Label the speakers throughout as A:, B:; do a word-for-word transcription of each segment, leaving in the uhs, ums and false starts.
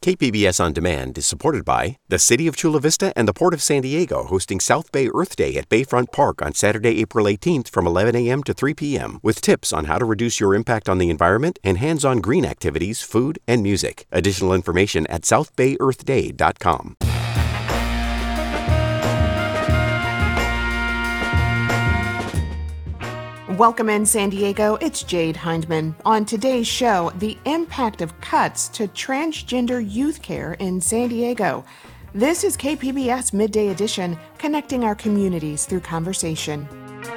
A: K P B S On Demand is supported by the City of Chula Vista and the Port of San Diego, hosting South Bay Earth Day at Bayfront Park on Saturday, April eighteenth from eleven a.m. to three p.m. with tips on how to reduce your impact on the environment and hands-on green activities, food, and music. Additional information at south bay earth day dot com.
B: Welcome in San Diego, it's Jade Hindman. On today's show, the impact of cuts to transgender youth care in San Diego. This is K P B S Midday Edition, connecting our communities through conversation.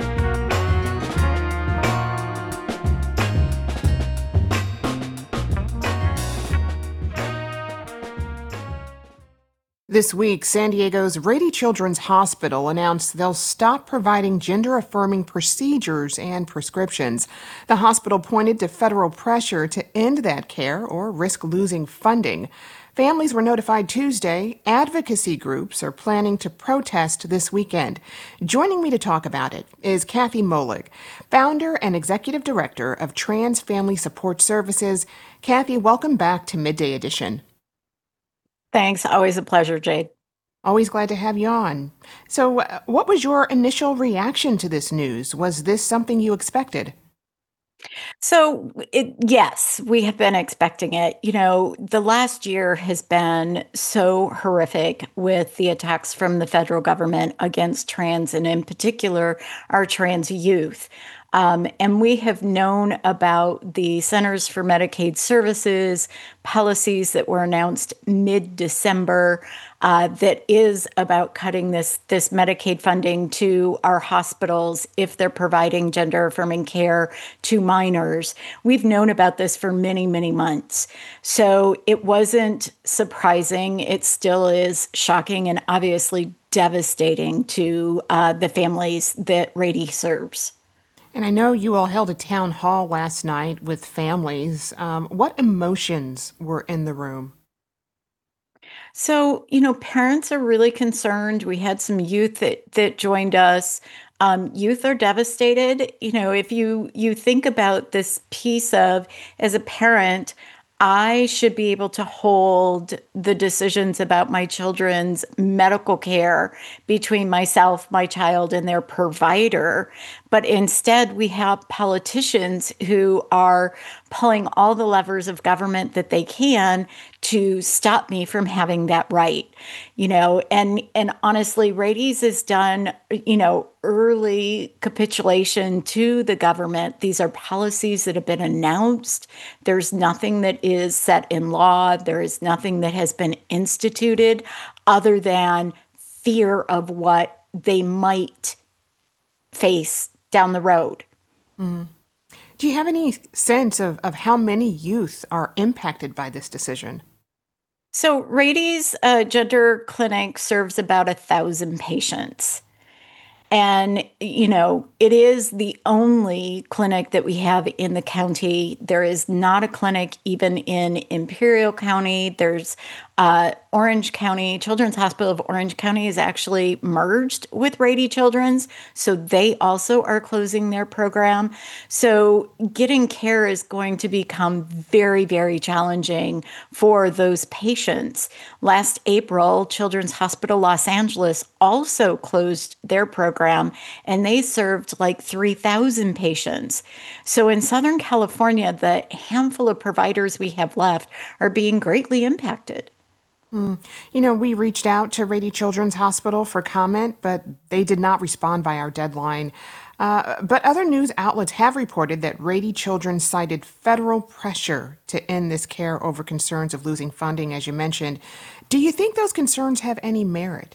B: This week, San Diego's Rady Children's Hospital announced they'll stop providing gender-affirming procedures and prescriptions. The hospital pointed to federal pressure to end that care or risk losing funding. Families were notified Tuesday. Advocacy groups are planning to protest this weekend. Joining me to talk about it is Kathy Molig, founder and executive director of Trans Family Support Services. Kathy, welcome back to Midday Edition.
C: Thanks. Always a pleasure, Jade.
B: Always glad to have you on. So uh, what was your initial reaction to this news? Was this something you expected?
C: So, it, yes, we have been expecting it. You know, the last year has been so horrific with the attacks from the federal government against trans and in particular our trans youth. Um, and we have known about the Centers for Medicaid Services policies that were announced mid-December uh, that is about cutting this, this Medicaid funding to our hospitals if they're providing gender-affirming care to minors. We've known about this for many, many months. So it wasn't surprising. It still is shocking and obviously devastating to uh, the families that Rady serves.
B: And I know you all held a town hall last night with families. Um, what emotions were in the room?
C: So, you know, parents are really concerned. We had some youth that that joined us. Um, youth are devastated. You know, if you you think about this piece of, as a parent, I should be able to hold the decisions about my children's medical care between myself, my child, and their provider. But instead, we have politicians who are pulling all the levers of government that they can to stop me from having that right. You know, and and honestly, Rady's has done, you know, early capitulation to the government. These are policies that have been announced. There's nothing that is set in law. There is nothing that has been instituted other than fear of what they might face down the road.
B: Mm. Do you have any sense of, of how many youth are impacted by this decision?
C: So Rady's uh, gender clinic serves about a thousand patients. And, you know, it is the only clinic that we have in the county. There is not a clinic even in Imperial County. There's uh, Orange County. Children's Hospital of Orange County is actually merged with Rady Children's. So they also are closing their program. So getting care is going to become very, very challenging for those patients. Last April, Children's Hospital Los Angeles also closed their program, and they served like three thousand patients. So in Southern California, the handful of providers we have left are being greatly impacted.
B: Mm. You know, we reached out to Rady Children's Hospital for comment, but they did not respond by our deadline. Uh, but other news outlets have reported that Rady Children cited federal pressure to end this care over concerns of losing funding, as you mentioned. Do you think those concerns have any merit?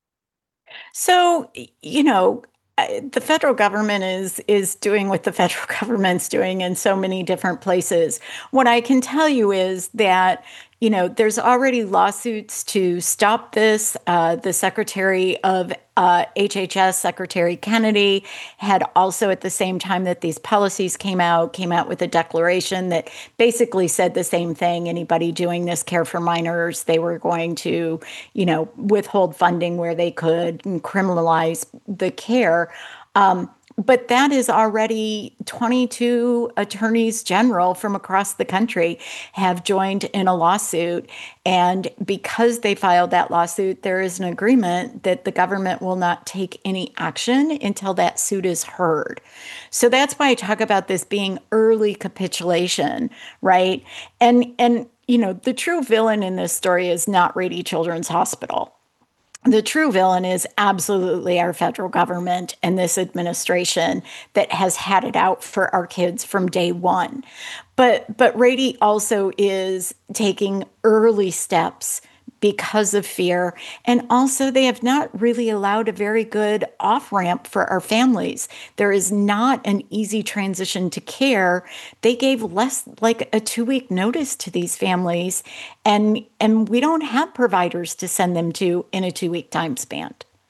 C: So, you know, I- the federal government is is doing what the federal government's doing in so many different places. What I can tell you is that, you know, there's already lawsuits to stop this. Uh, the Secretary of uh, H H S, Secretary Kennedy, had also, at the same time that these policies came out, came out with a declaration that basically said the same thing. Anybody doing this care for minors, they were going to, you know, withhold funding where they could and criminalize the care. Um, but that is already twenty-two attorneys general from across the country have joined in a lawsuit. And because they filed that lawsuit, there is an agreement that the government will not take any action until that suit is heard. So that's why I talk about this being early capitulation, right? And and you know, the true villain in this story is not Rady Children's Hospital. The true villain is absolutely our federal government and this administration that has had it out for our kids from day one. But but Rady also is taking early steps because of fear. And also, they have not really allowed a very good off ramp for our families. There is not an easy transition to care. They gave less like a two week notice to these families, and, and we don't have providers to send them to in a two week time span.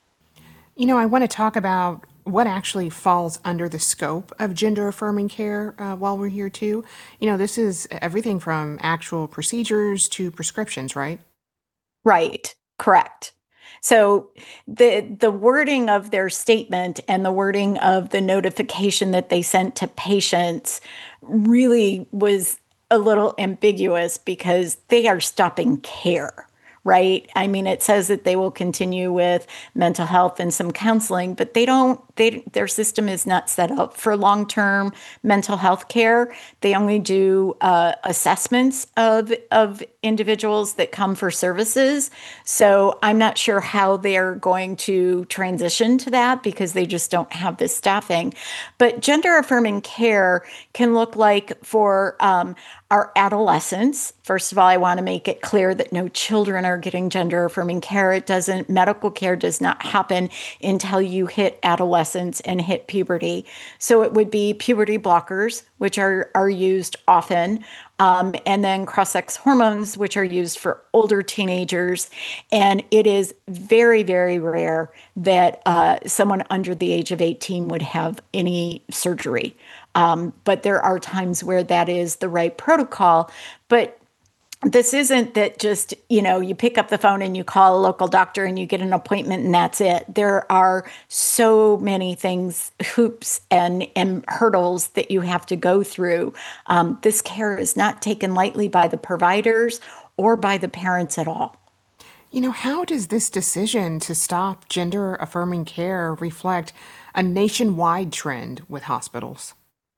B: You know, I want to talk about what actually falls under the scope of gender affirming care uh, while we're here, too. You know, this is everything from actual procedures to prescriptions, right?
C: Right, correct. So the the wording of their statement and the wording of the notification that they sent to patients really was a little ambiguous because they are stopping care, right? I mean, it says that they will continue with mental health and some counseling, but they don't, they, their system is not set up for long-term mental health care. They only do uh, assessments of, of individuals that come for services. So I'm not sure how they're going to transition to that because they just don't have the staffing. But gender affirming care can look like for um, our adolescents. First of all, I want to make it clear that no children are getting gender affirming care. It doesn't, medical care does not happen until you hit adolescence and hit puberty. So it would be puberty blockers, which are, are used often, um, and then cross-sex hormones, which are used for older teenagers. And it is very, very rare that uh, someone under the age of eighteen would have any surgery. Um, but there are times where that is the right protocol. But this isn't that just, you know, you pick up the phone and you call a local doctor and you get an appointment and that's it. There are so many things, hoops and, and hurdles that you have to go through. Um, this care is not taken lightly by the providers or by the parents at all.
B: You know, how does this decision to stop gender affirming care reflect a nationwide trend with hospitals?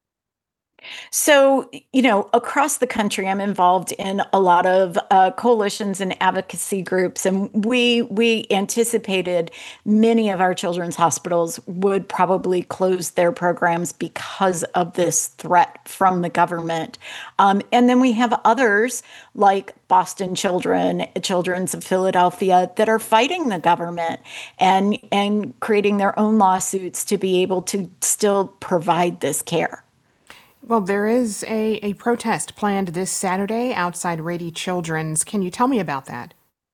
C: So, you know, across the country, I'm involved in a lot of uh, coalitions and advocacy groups, and we we anticipated many of our children's hospitals would probably close their programs because of this threat from the government. Um, and then we have others like Boston Children, Children's of Philadelphia, that are fighting the government and and creating their own lawsuits to be able to still provide this care.
B: Well, there is a, a protest planned this Saturday outside Rady Children's. Can you tell me about that?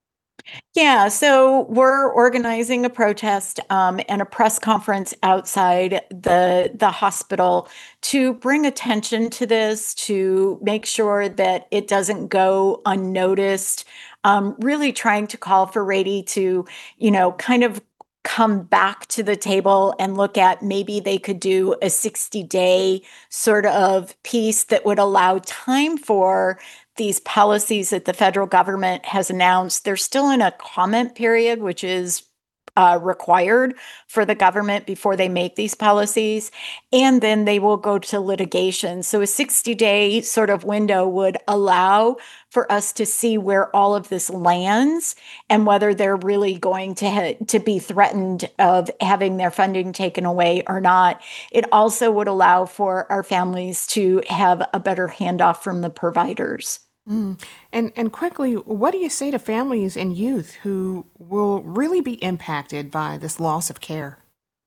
C: Yeah, so we're organizing a protest um, and a press conference outside the the hospital to bring attention to this, to make sure that it doesn't go unnoticed. Um, really trying to call for Rady to, you know, kind of come back to the table and look at maybe they could do a sixty day sort of piece that would allow time for these policies that the federal government has announced. They're still in a comment period, which is uh, required for the government before they make these policies. And then they will go to litigation. So a sixty day sort of window would allow for us to see where all of this lands and whether they're really going to ha- to be threatened of having their funding taken away or not. It also would allow for our families to have a better handoff from the providers.
B: Mm. And and quickly, what do you say to families and youth who will really be impacted by this loss of care?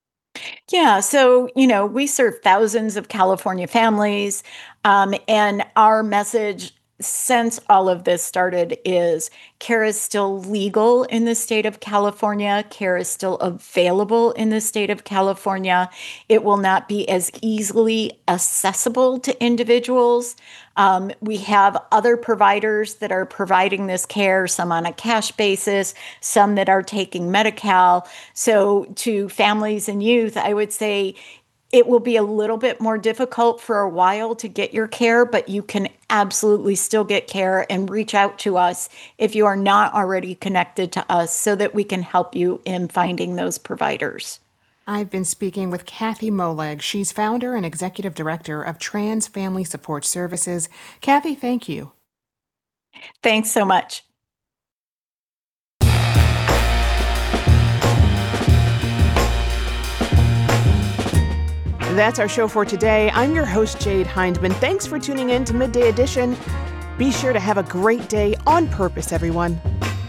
C: Yeah, so, you know, we serve thousands of California families, um, and our message since all of this started is care is still legal in the state of California. Care is still available in the state of California. It will not be as easily accessible to individuals. Um, we have other providers that are providing this care, some on a cash basis, some that are taking Medi-Cal. So to families and youth, I would say, It will be a little bit more difficult for a while to get your care, but you can absolutely still get care and reach out to us if you are not already connected to us so that we can help you in finding those providers.
B: I've been speaking with Kathy Moleg. She's founder and executive director of Trans Family Support Services. Kathy, thank you.
C: Thanks so much.
B: That's our show for today. I'm your host, Jade Hindman. Thanks for tuning in to Midday Edition. Be sure to have a great day on purpose, everyone.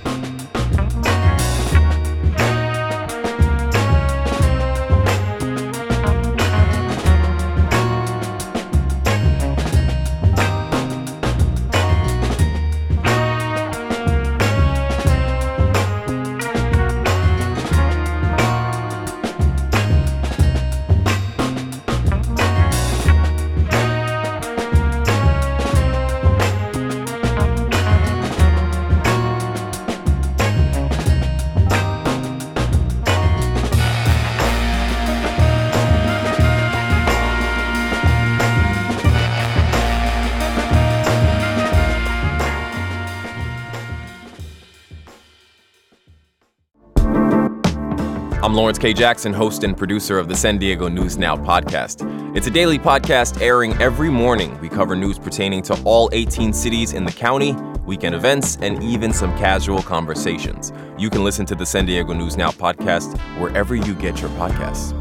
D: I'm Lawrence K. Jackson, host and producer of the San Diego News Now podcast. It's a daily podcast airing every morning. We cover news pertaining to all eighteen cities in the county, weekend events, and even some casual conversations. You can listen to the San Diego News Now podcast wherever you get your podcasts.